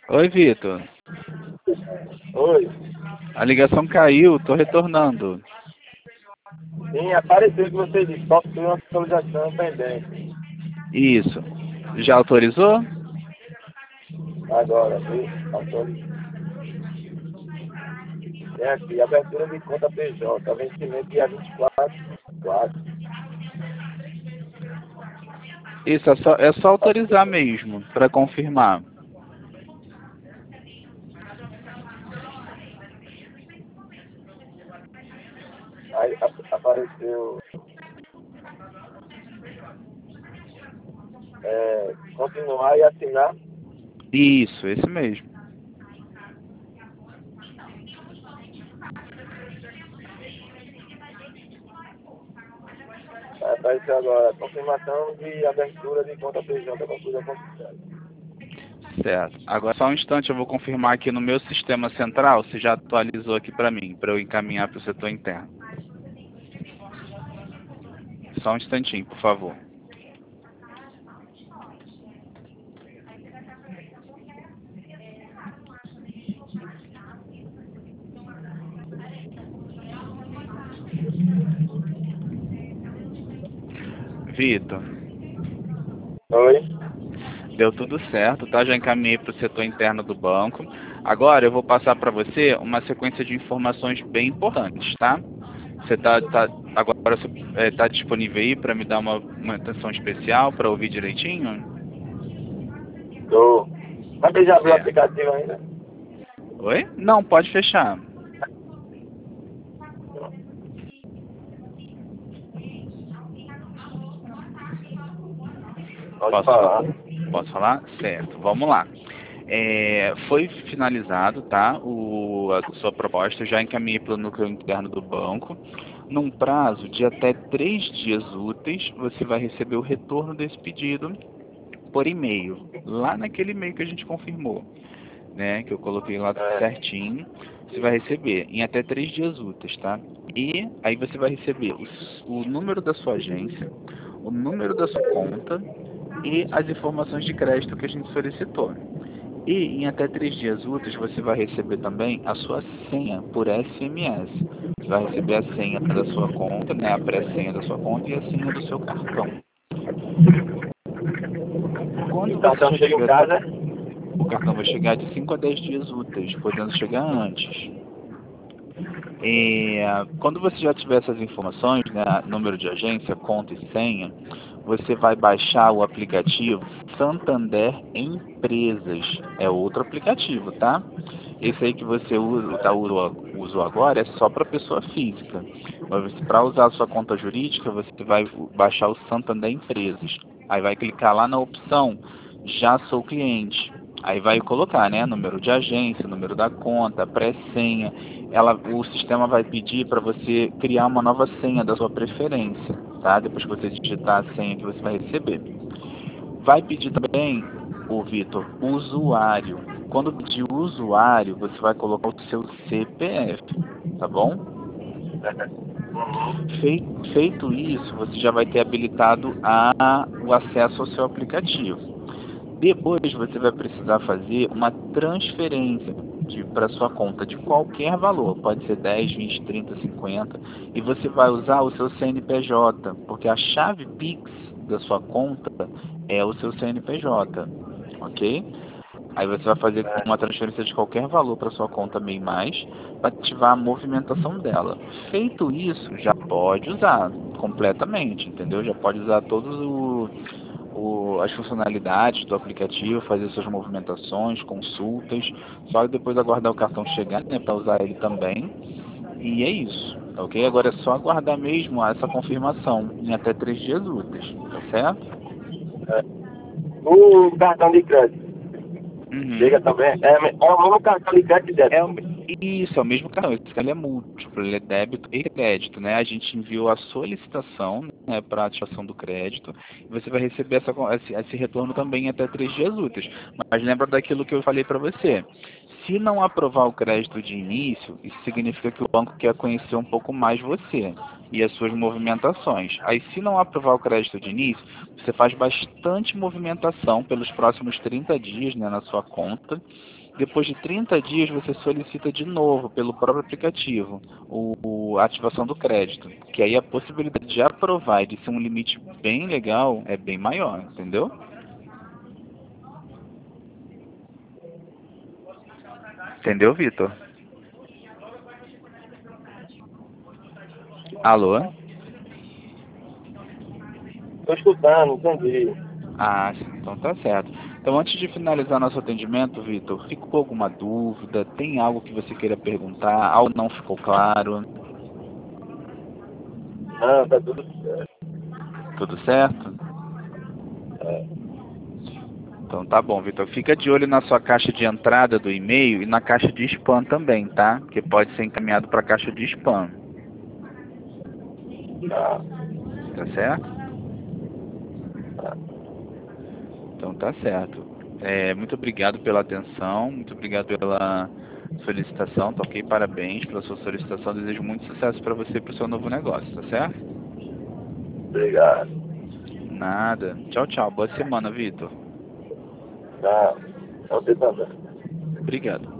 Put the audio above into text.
Oi, Vitor. Oi. A ligação caiu, tô retornando. Sim, apareceu que você disse, possui uma atualização pendente. Isso. Já autorizou? Agora, viu? Tem aqui, abertura de conta PJ, vencimento dia 24/4. Isso, é só autorizar mesmo, para confirmar. Aí apareceu continuar e assinar. Isso, esse mesmo. Aí apareceu agora, confirmação de abertura de conta PJ com cuida consultada. Certo. Agora só um instante, eu vou confirmar aqui no meu sistema central se já atualizou aqui para mim, para eu encaminhar para o setor interno. Só um instantinho, por favor. Vitor, Oi? deu tudo certo, tá? Já encaminhei para o setor interno do banco. Agora eu vou passar para você uma sequência de informações bem importantes, tá? Você agora você tá disponível aí para me dar uma atenção especial para ouvir direitinho? Tô. Mas você já abriu o Certo. aplicativo ainda? Oi? Não, pode fechar. Pode Posso, fa- falar. posso falar? Certo, vamos lá. Foi finalizado, tá? A sua proposta, eu já encaminhei para o núcleo interno do banco. Num prazo de até 3 dias úteis, você vai receber o retorno desse pedido por e-mail, lá naquele e-mail que a gente confirmou, né? Que eu coloquei lá É. certinho. Você vai receber em até 3 dias úteis, tá? E aí você vai receber o número da sua agência, o número da sua conta e as informações de crédito que a gente solicitou. E em até 3 dias úteis você vai receber também a sua senha por SMS. Você vai receber a senha da sua conta, né, a pré-senha da sua conta e a senha do seu cartão. Quando O você cartão já chega em tiver casa. o cartão vai chegar de 5 a 10 dias úteis, podendo chegar antes. Quando você já tiver essas informações, né, número de agência, conta e senha, você vai baixar o aplicativo Santander Empresas. É outro aplicativo, tá? Esse aí que você usou agora é só para pessoa física. Mas para usar a sua conta jurídica, você vai baixar o Santander Empresas. Aí vai clicar lá na opção Já sou cliente. Aí vai colocar, né, número de agência, número da conta, pré-senha. O sistema vai pedir para você criar uma nova senha da sua preferência, tá? Depois que você digitar a senha que você vai receber. Vai pedir também, o Vitor, usuário. Quando pedir usuário, você vai colocar o seu CPF, tá bom? Feito isso, você já vai ter habilitado o acesso ao seu aplicativo. Depois você vai precisar fazer uma transferência para sua conta de qualquer valor, pode ser 10, 20, 30, 50, e você vai usar o seu CNPJ, porque a chave Pix da sua conta é o seu CNPJ, ok? Aí você vai fazer uma transferência de qualquer valor para sua conta MEI+, para ativar a movimentação dela. Feito isso, já pode usar completamente, entendeu? Já pode usar todos as funcionalidades do aplicativo, fazer suas movimentações, consultas, só depois aguardar o cartão chegar, né, para usar ele também. E é isso, tá ok? Agora é só aguardar mesmo essa confirmação em até 3 dias úteis, tá certo? O cartão de crédito. Chega Uhum. também. É o mesmo cartão de crédito e É débito. o, isso, é o mesmo cartão. Esse cartão é múltiplo, ele é débito e crédito, né? A gente enviou a solicitação, né, para ativação do crédito e você vai receber esse retorno também em até 3 dias úteis. Mas lembra daquilo que eu falei para você. Se não aprovar o crédito de início, isso significa que o banco quer conhecer um pouco mais você e as suas movimentações. Aí, se não aprovar o crédito de início, você faz bastante movimentação pelos próximos 30 dias, né, na sua conta. Depois de 30 dias, você solicita de novo, pelo próprio aplicativo, a ativação do crédito. Que aí a possibilidade de aprovar e de ser um limite bem legal é bem maior, entendeu? Entendeu, Vitor? Alô? Estou escutando, entendi. Ah, sim, então tá certo. Então, antes de finalizar nosso atendimento, Vitor, ficou alguma dúvida? Tem algo que você queira perguntar? Algo não ficou claro? Não, tá tudo certo. Tudo certo? Então tá bom, Vitor. Fica de olho na sua caixa de entrada do e-mail e na caixa de spam também, tá? Porque pode ser encaminhado para a caixa de spam. Tá, Tá certo? tá. Então tá certo. Muito obrigado pela atenção, muito obrigado pela solicitação, tá ok? Parabéns pela sua solicitação. Desejo muito sucesso para você e para o seu novo negócio, tá certo? Obrigado. Nada. Tchau, tchau. Boa semana, Vitor. Tá. Você também. Obrigado.